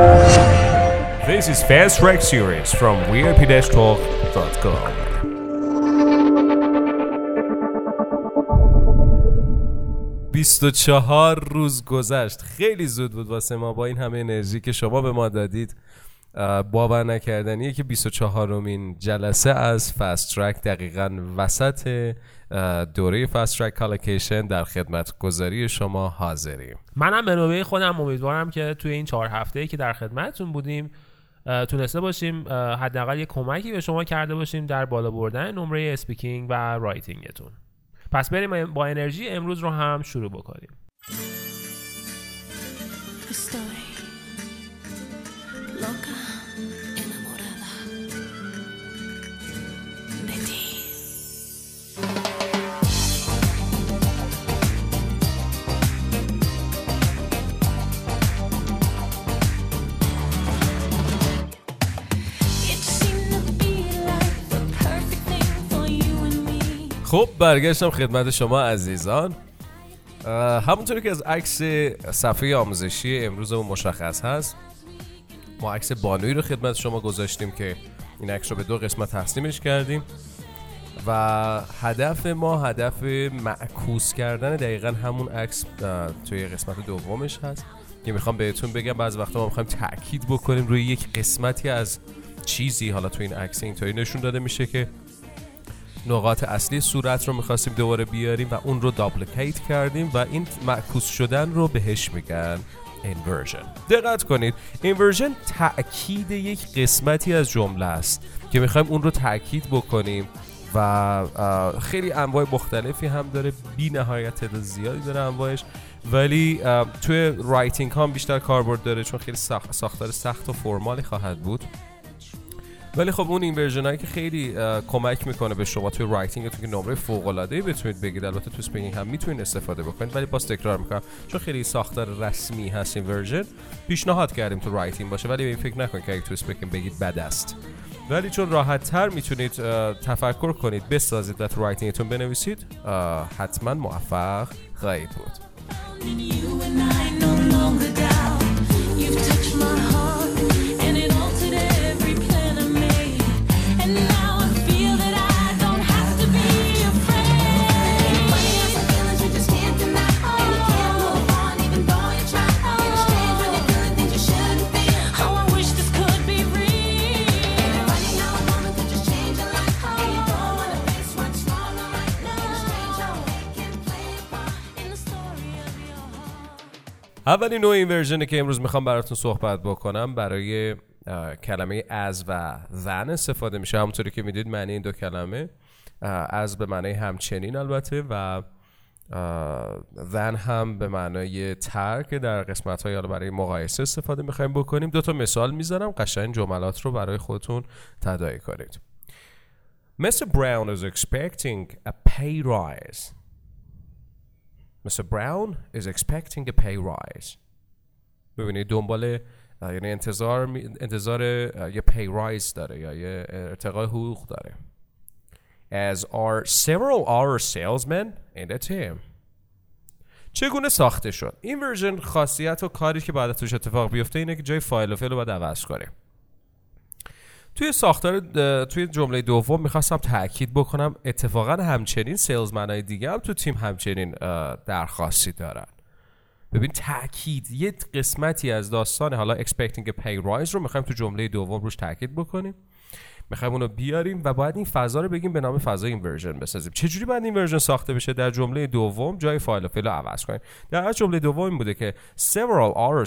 This is Fast Track Series from weird-talk.com. 24 روز گذشت، خیلی زود بود واسه ما با این همه انرژی که شما به ما دادید. باور نکردنیه که 24مین جلسه از فست ترک دقیقاً وسط دوره فست ترک کالوکیشن در خدمت گذاری شما حاضریم. منم به نوبه خودم امیدوارم که توی این 4 هفته‌ای که در خدمتتون بودیم تونسته باشیم حداقل یک کمکی به شما کرده باشیم در بالا بردن نمره اسپیکینگ و رایتینگتون. پس بریم با انرژی امروز رو هم شروع بکنیم. خب برگشتم خدمت شما عزیزان. همونطوری که از عکس صفحه آموزشی امروزمون مشخص هست، ما عکس بانویی رو خدمت شما گذاشتیم که این عکس رو به 2 قسمت تقسیمش کردیم و هدف ما هدف معکوس کردن دقیقاً همون عکس توی قسمت دومش هست که میخوام بهتون بگم بعض وقتا ما میخوایم تأکید بکنیم روی یک قسمتی از چیزی. حالا توی این عکس اینطوری نشون داده میشه که نقاط اصلی صورت رو میخواستیم دوباره بیاریم و اون رو دابلیکیت کردیم و این معکوس شدن رو بهش میگن اینورژن. دقت کنید، اینورژن تأکید یک قسمتی از جمله است که میخوایم اون رو تأکید بکنیم و خیلی انواع مختلفی هم داره، بی نهایت تعداد زیادی داره انواعش، ولی توی رایتینگ ها هم بیشتر کاربرد داره چون خیلی ساختار سخت و فرمالی خواهد بود. ولی خب اون اینورژن هایی که خیلی کمک میکنه به شما توی رایتینگتون که نمره فوق العاده بتونید بگیرید. البته تو اسپیکینگ هم میتونید استفاده بکنید، ولی باز تکرار میکنم چون خیلی ساختار رسمی هست اینورژن، پیشنهاد کردیم تو رایتینگ باشه، ولی به این فکر نکنید که اگه تو اسپیکینگ بگید بد است. ولی چون راحت تر میتونید تفکر کنید بسازید و تو رایتینگتون بنویسید، حتما موفق خواهید بود. اولین نوع اینورژنی که امروز میخوام براتون صحبت بکنم برای کلمه از و than استفاده میشه. همونطوری که میدید معنی این 2 کلمه از به معنی همچنین البته و than هم به معنای تر که در قسمت های برای مقایسه استفاده میخوایم بکنیم. 2 تا مثال میذارم، قشنگ جملات رو برای خودتون تداعی کنید. Mr. Brown is expecting a pay rise. Mr. Brown is expecting a pay rise. ببینید دنبال یعنی انتظار یه pay rise داره یا یه ارتقای حقوق داره. As are several other salesmen in the team. چگونه ساخته شد؟ این ورژن خاصیت و کاری که بعد توش اتفاق بیفته اینه که جای فایل و فعل رو باید عوض کنیم. توی ساختار توی جمله دوم میخواستم تأکید بکنم اتفاقا همچنین سیلزمنای دیگه هم تو تیم همچنین درخواستی دارن. ببین تأکید یه قسمتی از داستان حالا expecting a pay rise رو میخوایم تو جمله دوم روش تأکید بکنیم، میخوایم اونو بیاریم و باید این فضا رو بگیم به نام فضای اینورژن بسازیم. چجوری باید اینورژن ساخته بشه؟ در جمله دوم جای فایل و فعل رو عوض کنیم. در جمله دوم این بوده که several other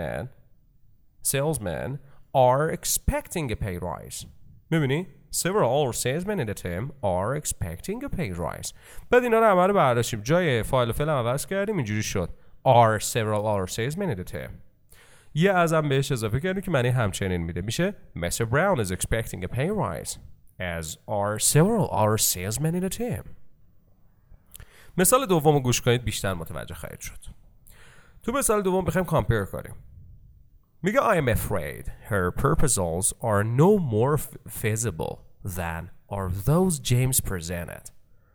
salesmen are expecting a pay rise. میبینی؟ Several other salesmen in the team are expecting a pay rise. بعد اینا رو عمل برداشتیم، جای فایل و فعل عوض کردیم، اینجوری شد are several other salesmen in the team. یه ازم بهش اضافه کردیم که معنی همچنین میده، میشه Mr. Brown is expecting a pay rise as are several other salesmen in the team. مثال دوم رو گوش کنید بیشتر متوجه خواهید شد. تو مثال دوم بخوایم کامپیر کنیم، میگه I am afraid her proposals are no more feasible than are those James presented.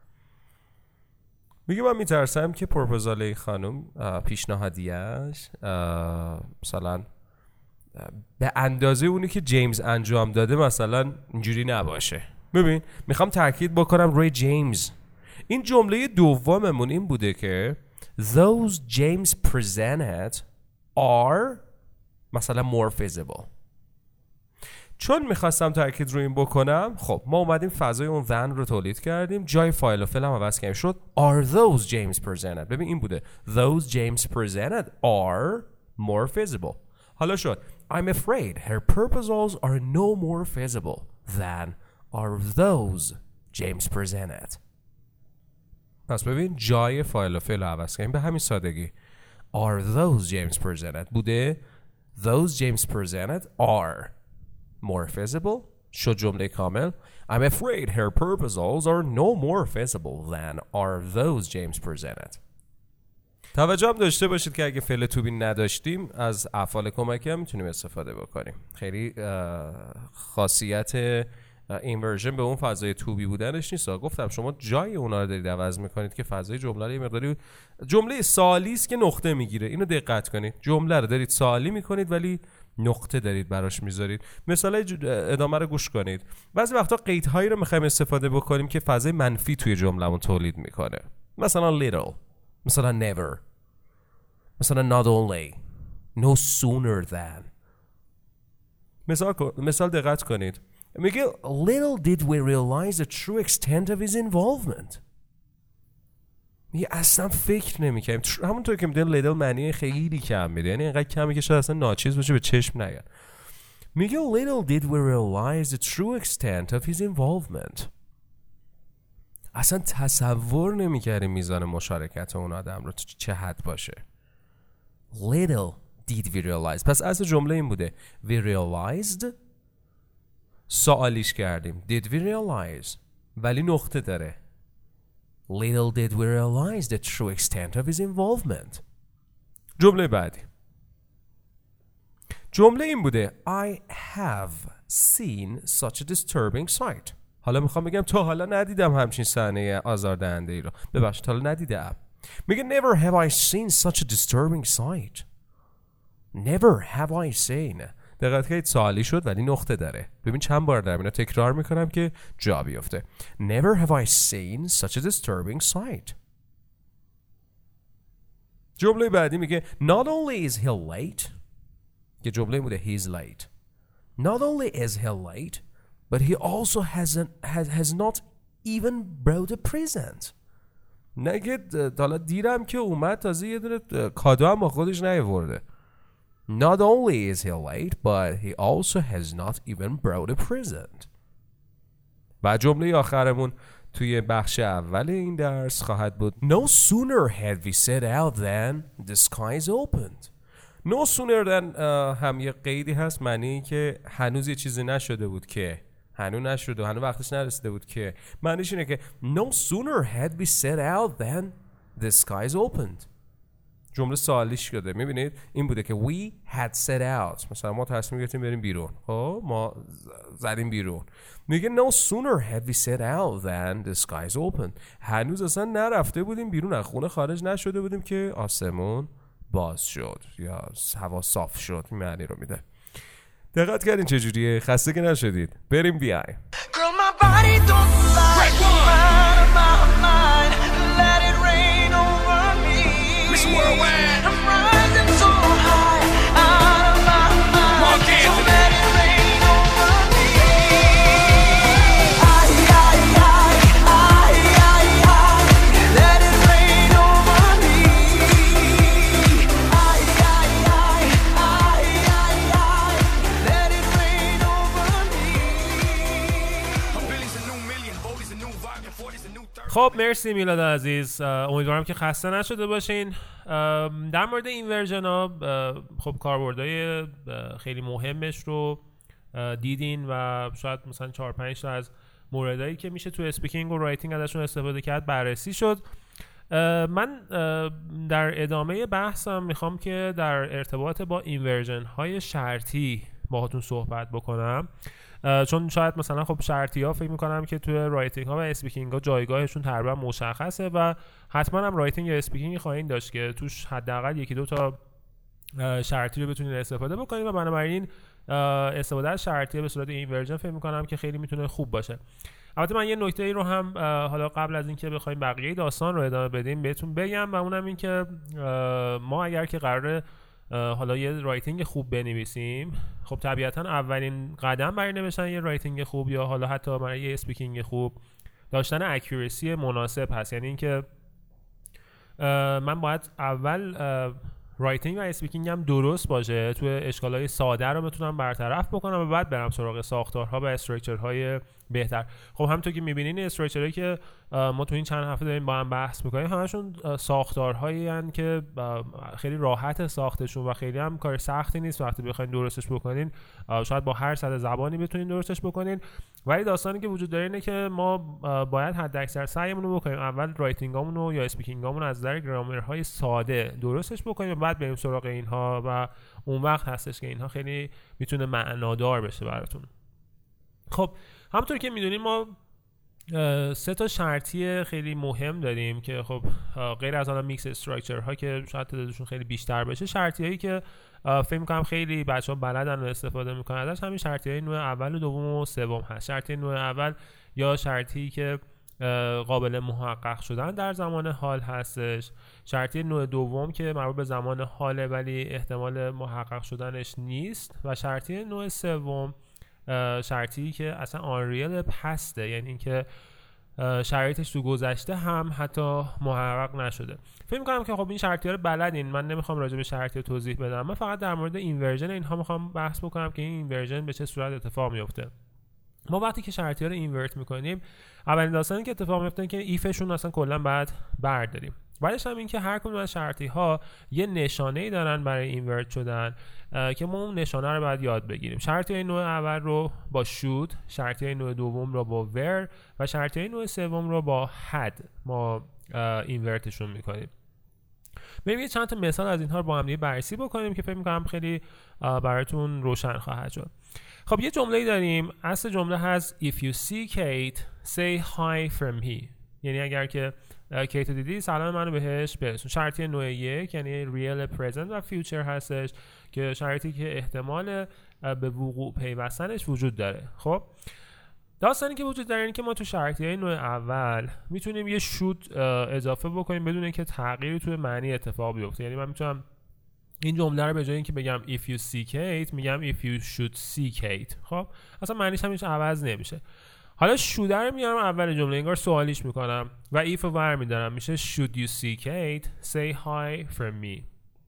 میگه من میترسم که پروپوزال خانم پیشنهادیش مثلا به اندازه اونی که جیمز انجام داده مثلا اینجوری نباشه. ببین میخوام تاکید بکنم روی جیمز. این جمله دوممون این بوده که those James presented are مثلا more visible. چون میخواستم تاکید روی این بکنم، خب ما اومدیم فضای اون then رو تولید کردیم، جای فایل و فعل هم عوض کردیم، شد are those James presented. ببین این بوده those James presented are more visible. حالا شد I'm afraid her proposals are no more visible than are those James presented. پس ببین جای فایل و فعل رو عوض کردیم به همین سادگی. Are those James presented بوده those James presented are more visible. شد جمله کامل. I'm afraid her proposals are no more visible than are those James presented. توجه هم داشته باشید که اگه فعل تو بی نداشتیم از افعال کمکی هم میتونیم استفاده بکنیم. خیلی خاصیت این ورژن به اون فضای تو بی بودنش نیست. گفتم شما جای اونا رو دارید عوض میکنید که فضای جمله رو یه مقداری جمله سوالی است که نقطه میگیره. اینو دقت کنید. جمله رو دارید سوالی میکنید ولی نقطه دارید براش میذارید. مثلا ادامه رو گوش کنید. بعضی وقتا قیدهایی رو میخوایم استفاده بکنیم که فضای منفی توی جمله‌مون تولید میکنه. مثلا little، مثلا never، مثلا not only، no sooner than. مثال دقت کنید. میگه little did we realize the true extent of his involvement. میگه اصلا فکر نمی‌کردیم. همونطور که میدونید little معنی خیلی کم میده، یعنی اینقدر کمی که شاید اصلا ناچیز باشه به چشم نیاد. میگه little did we realize the true extent of his involvement. اصلا تصور نمی‌کردیم میزان مشارکت اون آدم رو چه حد باشه. little did we realize. پس اصل جمله این بوده we realized، سوالیش کردیم did we realize، ولی نقطه داره little did we realize the true extent of his involvement. جمله بعدی، جمله این بوده I have seen such a disturbing sight. حالا میخوام بگم تا حالا ندیدم همچین صحنه آزاردهنده ای رو. ببخشید تا حالا ندیدم. میگه never have I seen such a disturbing sight. never have I seen. دقت کنید سوالی شد ولی نقطه داره. ببین چند بار دارم اینو تکرار میکنم که جا بیفته. Never have I seen such a disturbing sight. جمله بعدی میگه not only is he late. که جمله بوده he's late. Not only is he late, but he also has not even brought a present. نگه حالا دیرم که اومد تازه یه دونه کادو هم با خودش نیاورده. Not only is he late, but he also has not even brought a present. و جمله آخرمون توی بخش اول این درس خواهد بود No sooner had we set out than the skies opened. No sooner than هم یه قیدی هست، معنی که هنوز یه چیزی نشده بود که هنوز نشده و هنوز وقتش نرسیده بود که معنیش اینه که No sooner had we set out than the skies opened. جمله سوالیش شده. میبینید این بوده که we had set out. مثلا ما تصمیم گرفتیم بریم بیرون. ما زدیم بیرون. میگه no sooner had we set out than the skies opened. هنوز اصلا نرفته بودیم بیرون، از خونه خارج نشده بودیم که آسمون باز شد یا هوا صاف شد. معنی رو میده. دقت کردین چجوریه؟ خسته که نشدید. بریم بیایم. Worldwide. I'm rising so high out of my mind. So let it rain over me. Let it rain over me. Let it rain over me. A billion's a new million, Bodie's a new vibe, 40's a new 30. خب مرسی میلاد عزیز، امیدوارم که خسته نشده باشین. در مورد این ورژن ها خب کاربردهای خیلی مهمش رو دیدین و شاید مثلا 4-5 تا از موردهایی که میشه تو اسپیکینگ و رایتینگ ازشون استفاده کرد بررسی شد. من در ادامه بحثم میخوام که در ارتباط با این ورژن های شرطی باهاتون صحبت بکنم، چون شاید مثلا خب شرطی ها فکر میکنم که توی رایتینگ ها و اسپیکینگ ها جایگاهشون تقریبا مشخصه و حتما هم رایتینگ یا اسپیکینگ خواهید داشت که توش حداقل 1-2 تا شرطی رو بتونید استفاده بکنید و بنابراین استفاده از شرطی به صورت اینورژن فکر می‌کنم که خیلی میتونه خوب باشه. البته من یه نکته ای رو هم حالا قبل از اینکه بخوایم بقیه داستان رو ادامه بدیم بهتون بگم و اونم این که ما اگر که قراره حالا یه رایتینگ خوب بنویسیم، خب طبیعتا اولین قدم برای نوشتن یه رایتینگ خوب یا حالا حتی برای یه اسپیکینگ خوب داشتن اکورسی مناسب هست. یعنی اینکه من باید اول رایتینگ و اسپیکینگ هم درست باشه، توی اشکالای ساده رو بتونم برطرف بکنم و بعد برم سراغ ساختارها و استراکچرهای بهتر. خب همونطور که می‌بینین استراکچرهایی که ما تو این چند هفته داریم با هم بحث می‌کنیم همشون ساختارهایی هستن که خیلی راحت ساختشون و خیلی هم کار سختی نیست وقتی بخواید درستش بکنین. شاید با هر سطح زبانی بتونین درستش بکنین، ولی داستانی که وجود داره اینه که ما باید حداکثر سعیمون رو بکنیم اول رایتینگامون رو یا اسپیکینگامون از نظر گرامرهای ساده درستش بکنیم و بعد بریم سراغ اینها و اون وقت هستش که اینها خیلی میتونه معنادار بشه براتون. خب همونطور که میدونیم ما 3 تا شرطی خیلی مهم داریم که خب غیر از حالا میکس استراکچر ها که شاید تعدادشون خیلی بیشتر بشه، شرطی هایی که فکر می‌کنم خیلی بچه‌ها بلدن و استفاده می‌کنن ازش همین شرطی های نوع اول و دوم و سوم هست. شرطی نوع اول یا شرطی که قابل محقق شدن در زمان حال هستش، شرطی نوع دوم که مربوط به زمان حاله ولی احتمال محقق شدنش نیست، و شرطی نوع سوم شرطی که اصلا آنریل پسته، یعنی اینکه شرایطش تو گذشته هم حتی محقق نشده. فکر می‌کنم که خب این شرطی ها رو بلدین، من نمیخوام راجع به شرطی توضیح بدم، من فقط در مورد اینورژن اینها میخوام بحث بکنم که این اینورژن به چه صورت اتفاق میفته. ما وقتی که شرطی ها رو اینورت میکنیم اولین داستانی که اتفاق میفته که ایفشون اصلا کلا بعد برداریم. بعدش هم این که هر کدوم از شرطی ها یه نشانه‌ای دارن برای اینورت شدن که ما اون نشانه رو باید یاد بگیریم. شرطی نوع اول رو با should، شرطی نوع دوم رو با were و شرطی نوع سوم رو با had ما اینورتشون میکنیم. بریم یه چند تا مثال از اینها رو با هم دیگه بررسی بکنیم که فکر می‌کنم خیلی براتون روشن خواهد شد. خب یه جمله‌ای داریم، اصل جمله هست if you see Kate say hi from he، یعنی اگر که کیت رو دیدی سلام منو بهش برسون. شرطی نوع یک یعنی real present و future هستش که شرطی که احتمال به وقوع پیوستنش وجود داره. خب داستانی که وجود داره اینه که ما تو شرطی نوع اول میتونیم یه should اضافه بکنیم بدون اینکه تغییری توی معنی اتفاق بیفته. یعنی من میتونم این جمله رو به جای اینکه بگم if you see Kate میگم if you should see Kate. خب اصلا معنیش هم هیچ عوض نمیشه. حالا should رو میارم اول جمله، انگار سوالیش میکنم و if رو برمیدارم میشه should you see Kate say hi from me.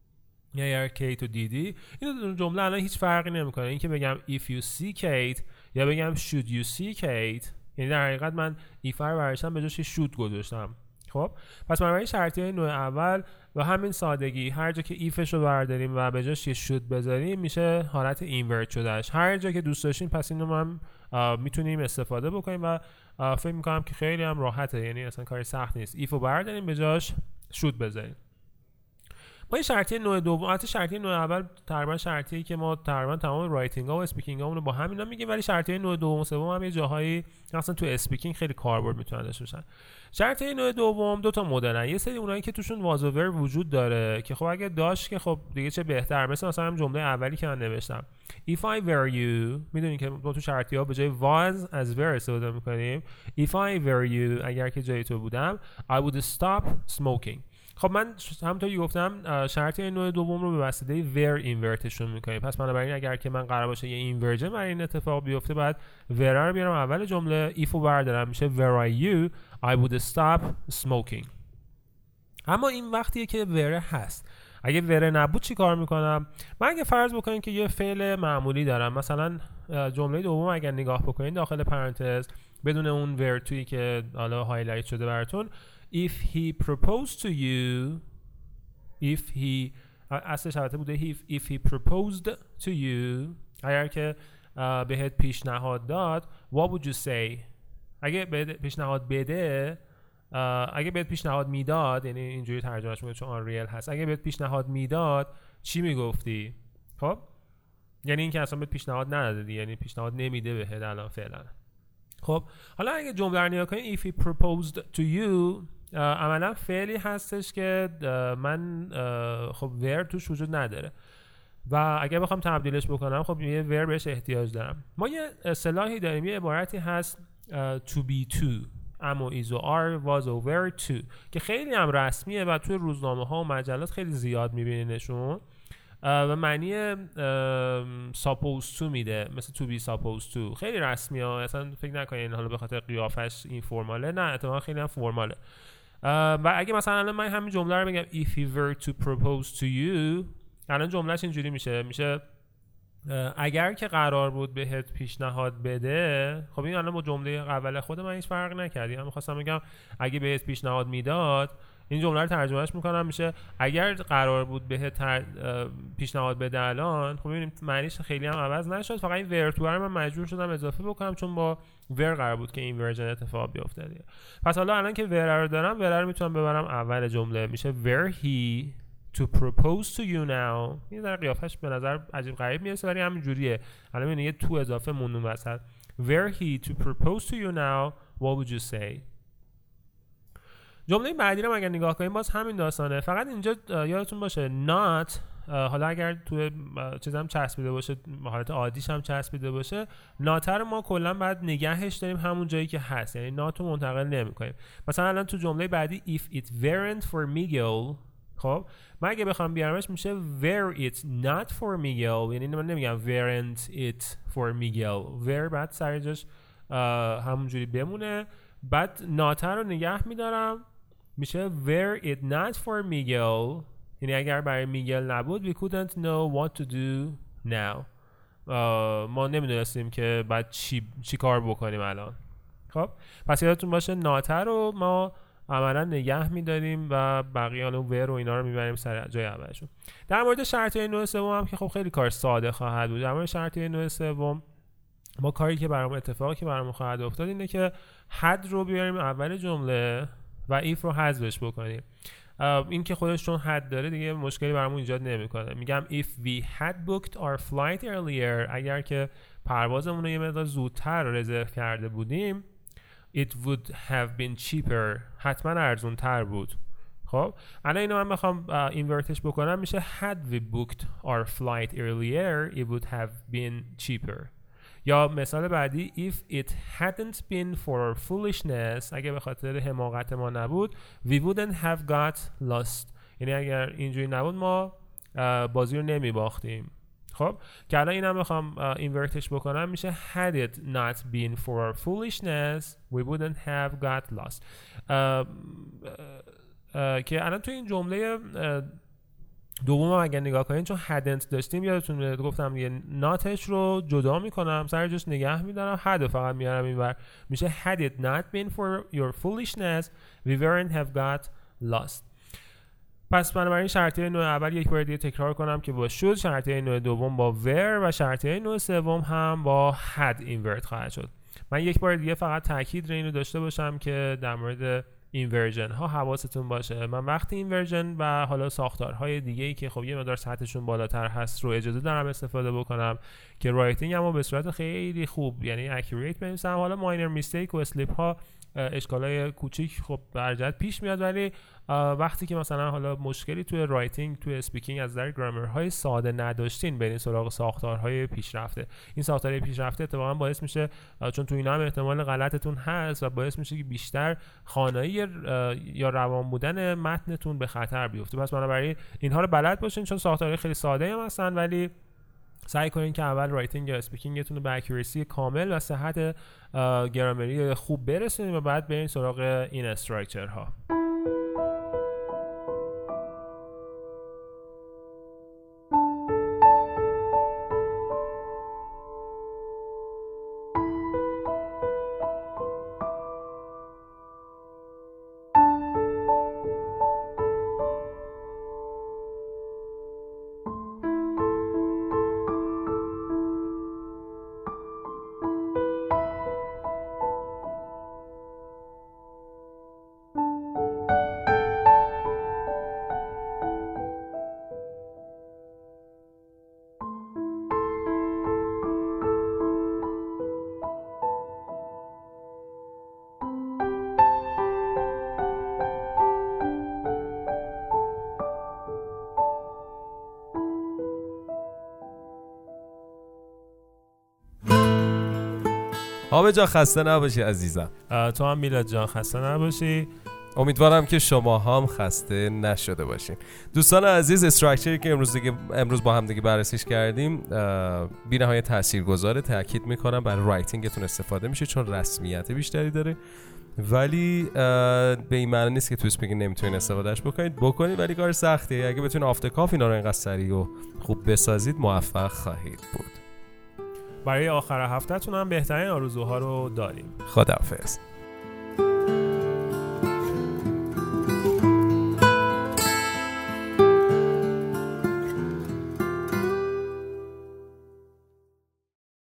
یا اگر کیت رو دیدی، این جمله الان هیچ فرقی نمیکنه اینکه بگم if you see Kate یا بگم should you see Kate، یعنی در حقیقت من if رو برشتم به جاش should گذاشتم. خب پس بنابراین شرطی نوع اول و همین سادگی هر جا که ایفش رو برداریم و به جاش یه should بذاریم میشه حالت اینورت شدهش. هر جا که دوست داشتین پس اینو هم میتونیم استفاده بکنیم و فکر میکنم که خیلی هم راحته، یعنی اصلا کاری سخت نیست. ایف رو برداریم به جاش should بذاریم. ما این شرطی نوع دوم، البته شرطی نوع اول تقریبا شرطیه که ما تقریبا تمام رایتینگ ها و اسپیکینگ ها رو با همینا میگیم، ولی شرطی نوع دوم و سوم هم یه جاهایی اصلا تو اسپیکینگ خیلی کاربرد میتونن داشته باشن. شرطی نوع دوم دو تا مدلن، یه سری اونایی که توشون was و were وجود داره که خب اگه داشت که خب دیگه چه بهتر، مثلا هم جمله اولی که من نوشتم if I were you، میدونین که ما تو شرطی ها به جای was از were استفاده میکنیم. if I were you اگر که جای تو بودم I would stop smoking. خب من همونطوری گفتم شرطی نوع دوم رو به واسطه were اینورتشون میکنیم. پس بنابراین اگر که من قرار باشه یه اینورژن برای این اتفاق بیفته بعد were رو بیارم اول جمله، if رو بردارم میشه were I you I would stop smoking. اما این وقتیه که were هست. اگه were نبود چی کار میکنم؟ من اگه فرض بکنیم که یه فعل معمولی دارم، مثلا جمله دوم اگر نگاه بکنین داخل پرانتز بدون اون were تویی که حالا هایلایت شده براتون، if he proposed to you، if he اصلش البته بوده if he proposed to you، اگر که بهت پیشنهاد داد what would you say؟ اگه بهت پیشنهاد بده، اگه بهت پیشنهاد میداد، یعنی اینجوری ترجمهش میکنه چون آن ریل هست، اگه بهت پیشنهاد میداد چی میگفتی؟ خب یعنی اینکه اصلا بهت پیشنهاد نداده، یعنی پیشنهاد نمیده بهت الان فعلا. خب حالا اگه جمله رو نگاه کنید if he proposed to you عملا فعلی هستش که من خب were توش وجود نداره. و اگه بخوام تبدیلش بکنم خب یه ور بهش احتیاج دارم. ما یه اصطلاحی داریم، یه عبارتی هست to be to اما is و are was over to که خیلی هم رسمیه و توی روزنامه ها و مجلات خیلی زیاد میبینینشون و معنی supposed to میده، مثل to be supposed to. خیلی رسمیه، اصلا فکر نکنین حالا به خاطر قیافش این فرماله، نه اتفاقا خیلی هم فرماله. و اگه مثلا الان من همین جمله رو بگم if he were to propose to you، الان جملهش اینجوری میشه اگر که قرار بود بهت پیشنهاد بده. خب این الان با جمله اول خود من هیچ فرقی نکردی. من می‌خواستم بگم اگه بهت پیشنهاد میداد، این جمله رو ترجمهش میکنم میشه اگر قرار بود بهت پیشنهاد بده الان. خب ببینیم معنیش خیلی هم عوض نشد، فقط این ور تو رو من مجبور شدم اضافه بکنم چون با ور قرار بود که این ورژن اتفاق بیفته دیگه. پس حالا الان که ور رو دارم، ور رو میتونم ببرم اول جمله، میشه were he to propose to you now. این در قیافش به نظر عجیب غریب میرسه ولی همین جوریه. الان میبینید یه تو اضافه موندون وسط. were he to propose to you now what would you say. جمله بعدی رو اگر نگاه کنیم باز همین داستانه، فقط اینجا یادتون باشه not، حالا اگر توی چیزام چسبیده باشه، حالت عادیش هم چسبیده باشه، not رو ما کلا بعد نگهش داریم همون جایی که هست، یعنی not رو منتقل نمی‌کنیم. مثلا الان تو جمله بعدی if it weren't for Miguel، خب من اگه بخوام بیارمش میشه were it not for Miguel، یعنی من نمیگم weren't it for Miguel، were بعد سر جاش همونجوری بمونه، بعد not رو نگه میدارم میشه were it not for Miguel، یعنی اگر برای میگل نبود we couldn't know what to do now، ما نمیدونستیم که بعد چی کار بکنیم الان. خب پس یادتون باشه not رو ما عملا نگه میداریم و بقیه اون ور و اینا رو میبریم سر جای اولشون. در مورد شرطیه نوع سوم هم که خب خیلی کار ساده خواهد بود. در مورد شرطیه نوع سوم ما کاری که برامون اتفاقی که برامون خواهد افتاد اینه که had رو بیاریم اول جمله و if رو حذفش بکنیم. این که خودش چون had داره دیگه مشکلی برامون ایجاد نمیکنه. میگم if we had booked our flight earlier، اگر که پروازمون رو یه مقدار زودتر رزرو کرده بودیم it would have been cheaper، حتما ارزون تر بود. خب الان اینو من بخوام اینورتش بکنم میشه had we booked our flight earlier it would have been cheaper. یا مثال بعدی if it hadn't been for our foolishness، اگه به خاطر حماقت ما نبود we wouldn't have got lost، یعنی اگر اینجوری نبود ما بازی رو نمی باختیم. خب که الان اینم بخوام اینورتش بکنم میشه had it not been for our foolishness we wouldn't have got lost. که الان توی این جمله دوم اگر نگاه کنین چون hadn't داشتیم یادتون گفتم یه ناتش رو جدا میکنم سر جاش نگه میدارم had فقط میارم اینور میشه had it not been for your foolishness we wouldn't have got lost. پس بنابراین شرطیه نوع اول یک بار دیگه تکرار کنم که با should، شرطیه نوع دوم با were و شرطیه نوع سوم هم با had اینورت خواهد شد. من یک بار دیگه فقط تاکید رو اینو داشته باشم که در مورد اینورژن ها حواستون باشه. من وقتی اینورژن و حالا ساختارهای دیگه‌ای که خب یه مقدار سطحشون بالاتر هست رو اجازه دارم استفاده بکنم که رایتینگ هم به صورت خیلی خوب یعنی اکوریت بنویسم. حالا ماینر میستیک و اسلیپ ها اشکالای کوچیک خب برجت پیش میاد، ولی وقتی که مثلا حالا مشکلی توی رایتینگ توی اسپیکینگ از نظر گرامرهای ساده نداشتین برین سراغ ساختارهای پیشرفته. این ساختارهای پیشرفته اتفاقا باعث میشه چون تو اینا هم احتمال غلطتون هست و باعث میشه که بیشتر خوانایی یا روان بودن متنتون به خطر بیفته. پس بنابراین اینها رو بلد باشین چون ساختارهای خیلی ساده هم هستن، ولی سعی کنین که اول رایتینگ یا اسپیکینگتون رو به اکوریسی کامل و صحت گرامری خوب برسونید و بعد برین سراغ این استراکچرها. حامد جان خسته نباشی عزیزم. تو هم میلاد جان خسته نباشی. امیدوارم که شما هم خسته نشده باشین. دوستان عزیز، استراکچری که امروز با هم دیگه بررسیش کردیم بی‌نهایت تاثیرگذاره. تاکید میکنم برای رایتینگتون استفاده میشه چون رسمیت بیشتری داره، ولی به این معنی نیست که تو اسپیکینگ نمیتونین استفادهش بکنید، ولی کار سختیه. اگه بتونید آفت کاف اینا رو اینقدر سریع و خوب بسازید موفق خواهید بود. برای آخر هفتهتون هم بهترین آرزوها رو داریم. خداحافظ.